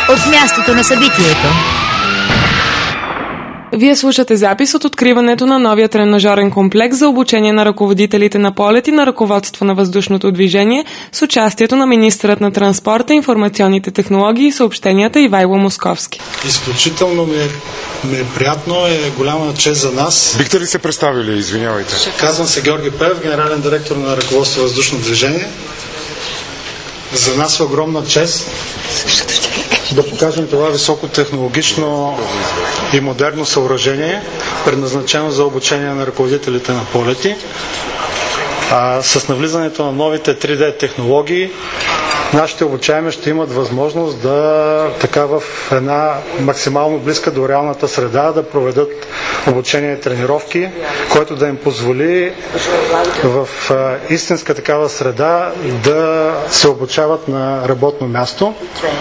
от мястото на събитието. Вие слушате запис от откриването на новия тренажорен комплекс за обучение на ръководителите на полети на ръководство на въздушното движение с участието на министърът на транспорта, информационните технологии и съобщенията Ивайло Московски. Изключително ми е приятно, е голяма чест за нас. Бихте ли се представили, извинявайте? Казвам се Георги Пев, генерален директор на ръководство на въздушно движение. За нас е огромна чест да покажем това високотехнологично и модерно съоръжение, предназначено за обучение на ръководителите на полети. С навлизането на новите 3D технологии, нашите обучаеми ще имат възможност да така в една максимално близка до реалната среда да проведат обучение и тренировки, което да им позволи в истинска такава среда да се обучават на работно място.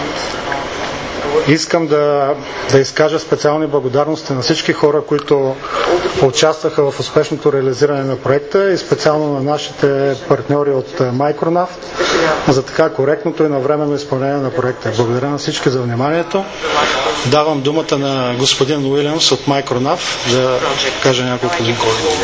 Искам да изкажа специални благодарности на всички хора, които участваха в успешното реализиране на проекта и специално на нашите партньори от Micronav за така коректното и навременно изпълнение на проекта. Благодаря на всички за вниманието. Давам думата на господин Уилямс от Micronav да каже няколко думи.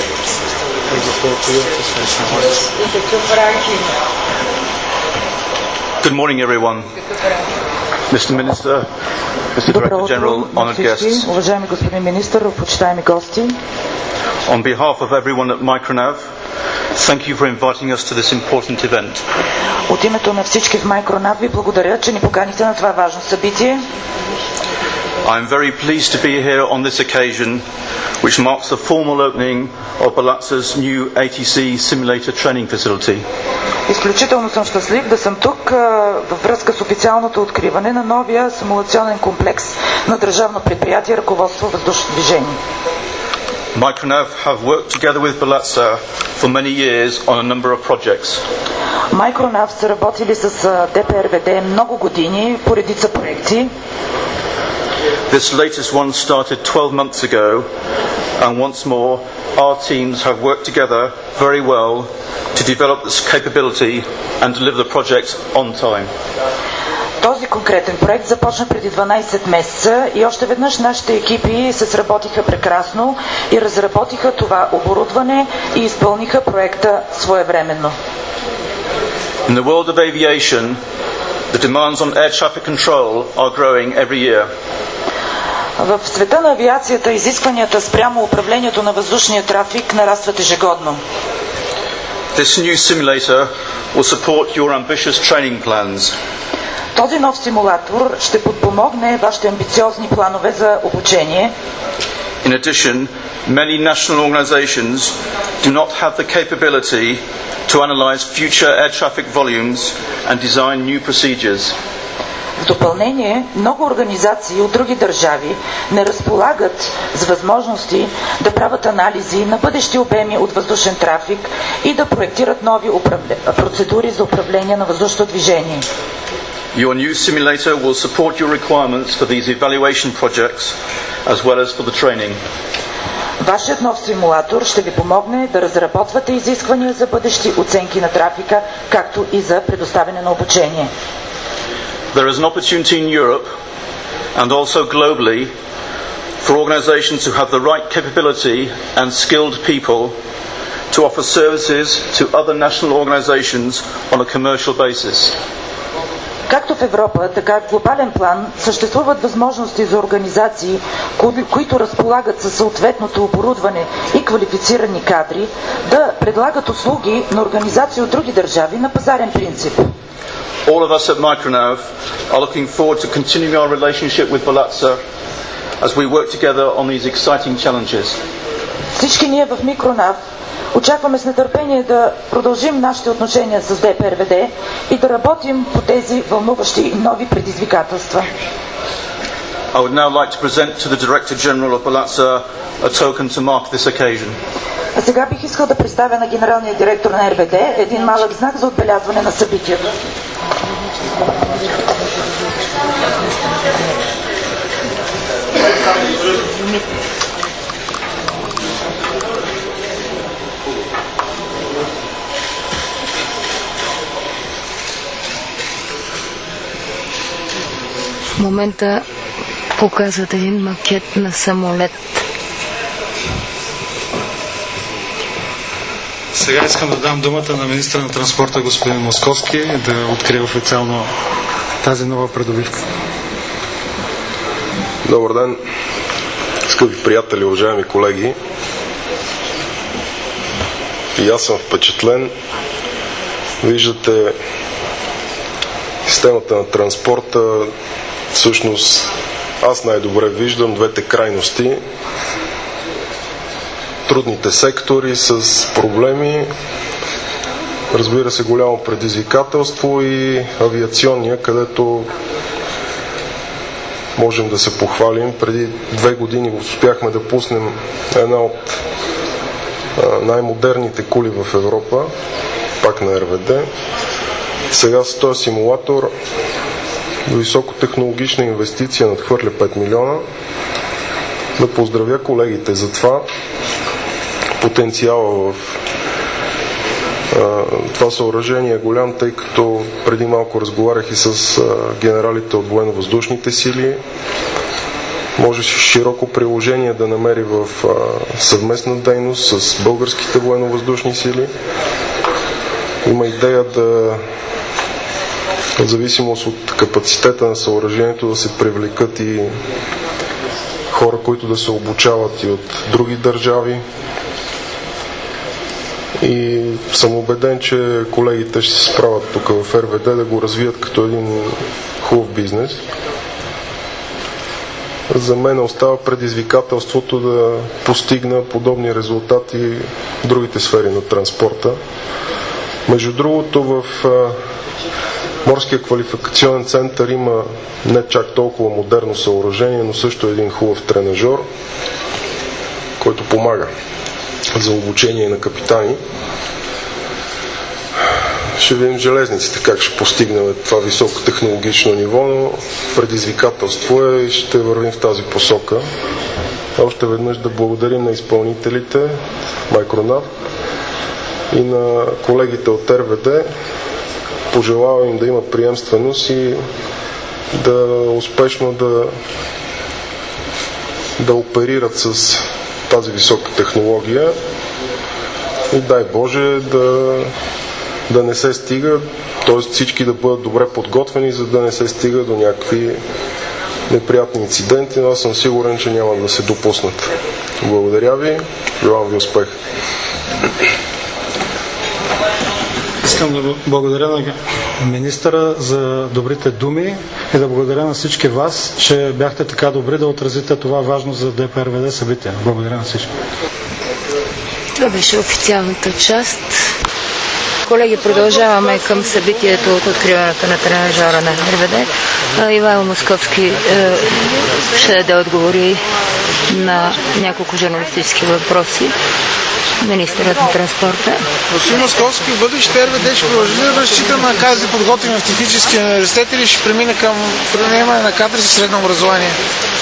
Good morning, everyone. Mr. Minister, Mr. Director General, honored guests. Уважаеми господин министър, почитаеми гости. On behalf of everyone at Micronav, thank you for inviting us to this important event. От името на всички в Micronav ви благодаря, че ни поканихте на това важно събитие. I am very pleased to be here on this occasion, which marks the formal opening of Balazsa's new ATC simulator training facility. Изключително съм щастлив да съм тук във връзка с официалното откриване на новия симулационен комплекс на държавно предприятие ръководство въздушно движение. Micronav have worked together with Balazsa for many years on a number of projects. Micronav са работили с ДПРВД много години по редица проекти. This latest one started 12 months ago, and once more, our teams have worked together very well to develop this capability and deliver the project on time. Този конкретен проект започна преди 12 месеца и още веднъж нашите екипи се сработиха прекрасно и разработиха това оборудване и изпълниха проекта своевременно. In the world of aviation, the demands on air traffic control are growing every year. В света на авиацията изискванията спрямо управлението на въздушния трафик нарастват ежегодно. This new simulator will support your ambitious training plans. Този нов симулатор ще подпомогне вашите амбициозни планове за обучение. In addition, many national organizations do not have the capability to analyze future air traffic volumes and design new procedures. В допълнение, много организации от други държави не разполагат с възможности да правят анализи на бъдещи обеми от въздушен трафик и да проектират нови процедури за управление на въздушното движение. Your new simulator will support your requirements for these evaluation projects as well as for the training. Вашият нов симулатор ще ви помогне да разработвате изисквания за бъдещи оценки на трафика, както и за предоставяне на обучение. There is an opportunity in Europe and also globally for organizations who have the right capability and skilled people to offer services to other national organizations on a commercial basis. Както в Европа, така и в глобален план съществуват възможности за организации, които разполагат със съответното оборудване и квалифицирани кадри, да предлагат услуги на организации от други държави на пазарен принцип. All of us at Micronav are looking forward to continuing our relationship with Balazsa as we work together on these exciting challenges. Всички ние в Micronav очакваме с нетърпение да продължим нашите отношения с ДПРВД и да работим по тези вълнуващи нови предизвикателства. I would now like to present to the Director General of Balazsa a token to mark this occasion. А сега бих искал да представя на генералния директор на РВД един малък знак за отбелязване на събитието. В момента показват един макет на самолет. Сега искам да дам думата на министъра на транспорта господин Московски да открие официално тази нова придобивка. Добър ден, скъпи приятели, уважаеми колеги. И аз съм впечатлен. Виждате системата на транспорта. Всъщност аз най-добре виждам двете крайности. Трудните сектори с проблеми, разбира се, голямо предизвикателство, и авиационния, където можем да се похвалим. Преди 2 години успяхме да пуснем една от най-модерните кули в Европа, пак на РВД. Сега с този симулатор високотехнологична инвестиция надхвърля 5 милиона. Да поздравя колегите за това. Потенциала в това съоръжение е голям, тъй като преди малко разговарях и с генералите от военно-въздушните сили. Може широко приложение да намери в съвместна дейност с българските военно-въздушни сили. Има идея да, в зависимост от капацитета на съоръжението, да се привлекат и хора, които да се обучават и от други държави. И съм убеден, че колегите ще се справят тук в РВД да го развият като един хубав бизнес. За мен остава предизвикателството да постигна подобни резултати в другите сфери на транспорта. Между другото, в Морския квалификационен център има не чак толкова модерно съоръжение, но също един хубав тренажор, който помага за обучение на капитани. Ще видим железниците как ще постигнем това високо технологично ниво, но предизвикателство е и ще вървим в тази посока. Още веднъж да благодарим на изпълнителите Micronav и на колегите от РВД. Пожелавам им да има приемственост и да успешно да оперират с тази висока технология и дай Боже да не се стига, т.е. всички да бъдат добре подготвени, за да не се стига до някакви неприятни инциденти, но аз съм сигурен, че няма да се допуснат. Благодаря ви, желавам ви успех. Искам да благодаря на министъра за добрите думи и да благодаря на всички вас, че бяхте така добри да отразите това важно за ДПРВД събитие. Благодаря на всички. Това беше официалната част. Колеги, продължаваме към събитието от откриването на тренажора на РВД. Ивайло Московски ще даде отговори на няколко журналистически въпроси. Министърът на транспорта. Господин Московски, в бъдеще РВД ще продължи да разчита на кадри, подготвени в техническия университет, или ще премине към приемане на кадри за средно образование?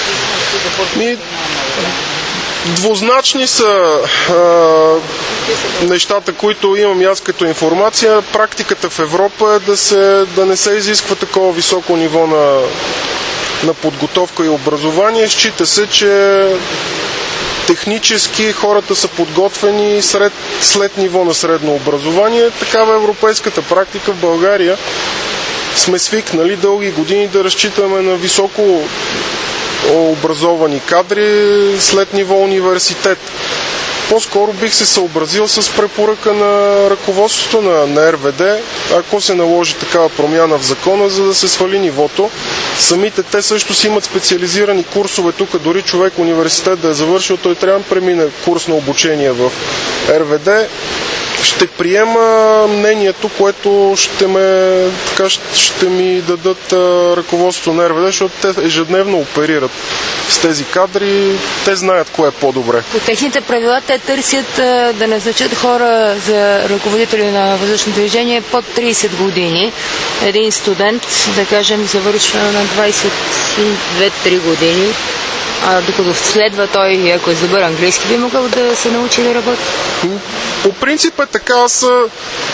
Двузначни са нещата, които имам аз като информация. Практиката в Европа е да не се изисква такова високо ниво на подготовка и образование. Счита се, че технически хората са подготвени след ниво на средно образование. Такава е европейската практика. В България сме свикнали дълги години да разчитаме на високо образовани кадри след ниво университет. По-скоро бих се съобразил с препоръка на ръководството на РВД, ако се наложи такава промяна в закона, за да се свали нивото. Самите те също си имат специализирани курсове. Тук дори човек университет да е завършил, той трябва да премине курс на обучение в РВД. Ще приема мнението, което ще ми дадат ръководството на РВД, защото те ежедневно оперират с тези кадри, те знаят кое е по-добре. По техните правила те търсят да назначат хора за ръководители на въздушното движение под 30 години. Един студент, да кажем, завършва на 22-3 години. Докато следва той, ако е добър английски, би могъл да се научи да работи? По принцип е така. Аз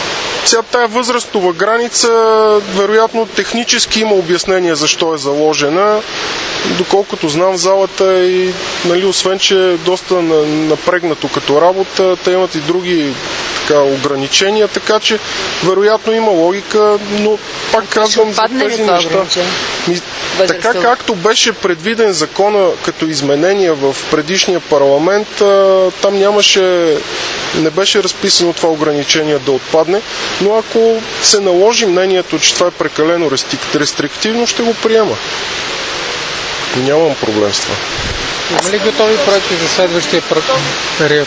Сега тая възрастова граница, вероятно технически има обяснение защо е заложена. Доколкото знам, в залата и, нали, освен че е доста напрегнато като работа, те имат и други ограничения, така че вероятно има логика, но пак казвам за тези неща. Така както беше предвиден закона като изменение в предишния парламент, там не беше разписано това ограничение да отпадне, но ако се наложи мнението, че това е прекалено рестриктивно, ще го приема. Нямам проблем с това. Има ли готови проекти за следващия период?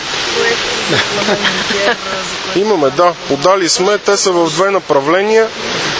Имаме, да. Подали сме. Те са в две направления.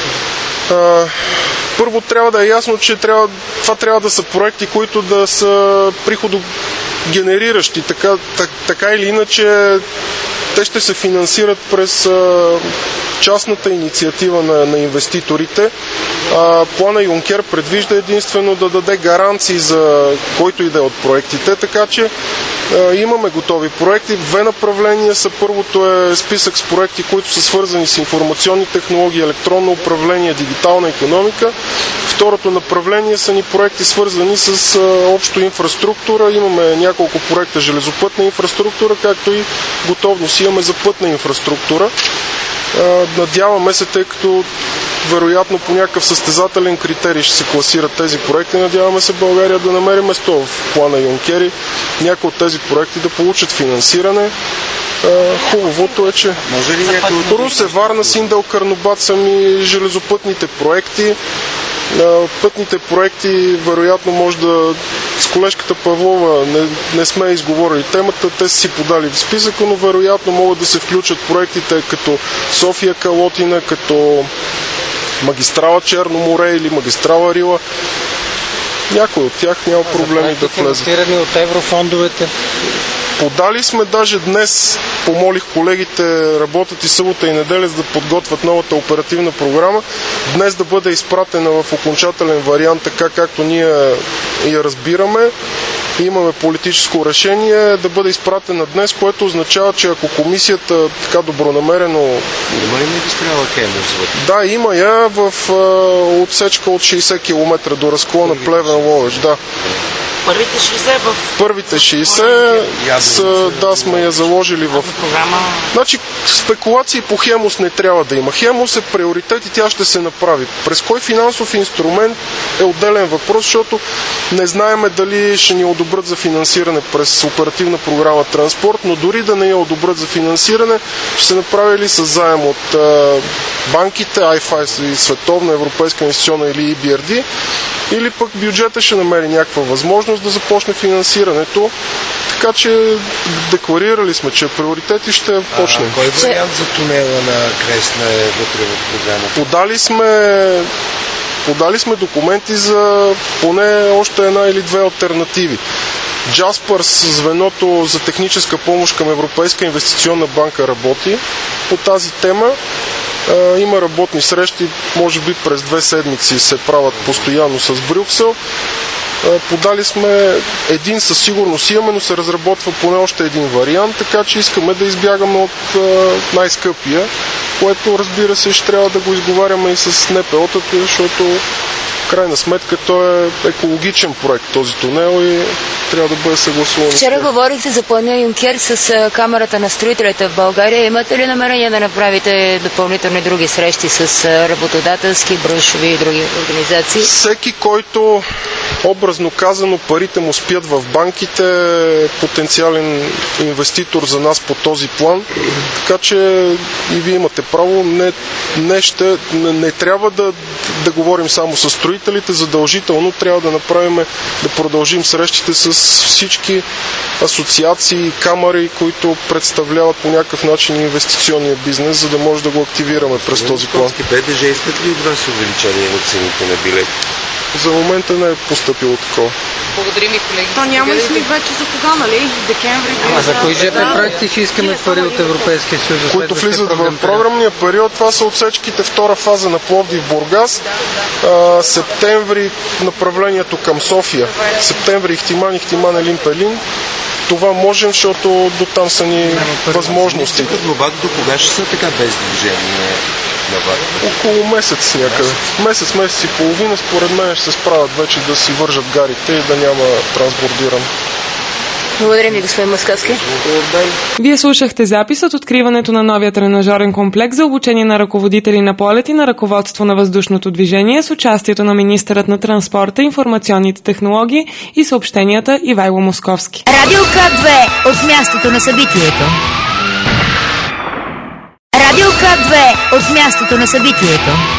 Първо трябва да е ясно, че това трябва да са проекти, които да са приходогенериращи. Така или иначе те ще се финансират през частната инициатива на инвеститорите. Плана Юнкер предвижда единствено да даде гаранции за който и да е от проектите, така че имаме готови проекти. В две направления са. Първото е списък с проекти, които са свързани с информационни технологии, електронно управление, дигитална икономика. Второто направление са ни проекти, свързани с общо инфраструктура. Имаме няколко проекта железопътна инфраструктура, както и готовност имаме за пътна инфраструктура. Надяваме се, тъй като вероятно по някакъв състезателен критерий ще се класират тези проекти, надяваме се България да намери место в плана Юнкери, някои от тези проекти да получат финансиране. Хубавото е, че Русе, Варна, Синдел, Карнобат са ми железопътните проекти. Пътните проекти вероятно може да с колежката Павлова не сме изговорили темата, те са си подали в списъка, но вероятно могат да се включат проектите като София Калотина, като магистрала Черно море или магистрала Рила. Някой от тях няма проблеми да влезат. Финансирани от еврофондовете? Подали сме, даже днес помолих колегите, работят и събота и неделя, за да подготвят новата оперативна програма. Днес да бъде изпратена в окончателен вариант, така както ние я разбираме. Имаме политическо решение да бъде изпратена днес, което означава, че ако комисията така добронамерено... Има ли магистрала Хемус? Да, има я в отсечка от 60 км до разклона Плевен-Ловеч, да. Първите 60 сме я заложили в програма. Значи спекулации по Хемус не трябва да има. Хемус е приоритет и тя ще се направи. През кой финансов инструмент е отделен въпрос, защото не знаеме дали ще ни одобрят за финансиране през оперативна програма Транспорт, но дори да не я одобрят за финансиране, ще се направи ли с заем от банките, IFI и Световна Европейска инвестиционна или EBRD, или пък бюджета ще намери някаква възможност да започне финансирането. Така че декларирали сме, че приоритети ще почнем. Кой вариант за тунела на Кресна е вътре в програмата? Подали сме документи за поне още една или две алтернативи. Jaspers, звеното за техническа помощ към Европейска инвестиционна банка, работи по тази тема. Има работни срещи, може би през 2 седмици се правят постоянно с Брюксел. Подали сме един, със сигурност имаме, но се разработва поне още един вариант, така че искаме да избягаме от най-скъпия, което, разбира се, ще трябва да го изговаряме и с НПО-тата, защото в крайна сметка той е екологичен проект, този тунел, и трябва да бъде съгласуван. Вчера говорихте за плана Юнкер с Камарата на строителите в България. Имате ли намерение да направите допълнителни други срещи с работодателски, браншови и други организации? Всеки, който, образно казано, парите му спят в банките, е потенциален инвеститор за нас по този план. Така че и вие имате право. Не трябва да говорим само с строителите, задължително трябва да продължим срещите с всички асоциации, камари, които представляват по някакъв начин инвестиционния бизнес, за да може да го активираме през този план. БДЖ искат ли от вас увеличение на цените на билети? За момента не е постъпило такова. Благодарим и колеги. То няма ли сме вече за кога, нали? Декември. За кои ЖП проекти ще искаме пари от Европейския съюз? Които влизат в програмния период, това са отсечките втора фаза на Пловдив-Бургас, септември направлението към София, септември Ихтиман, Елин-Пелин, това можем, защото до там са ни възможностите. Глобата до кога ще са така без движение на варта? Около месец някъде. Месец и половина, според мен ще се справят вече да си вържат гарите и да няма трансбордиране. Благодаря ви, господин Маскавски. Вие слушахте запис от откриването на новия тренажорен комплекс за обучение на ръководители на полети на ръководство на въздушното движение с участието на министърът на транспорта, информационните технологии и съобщенията Ивайло Московски. Радио К2 от мястото на събитието. Радио К2 от мястото на събитието.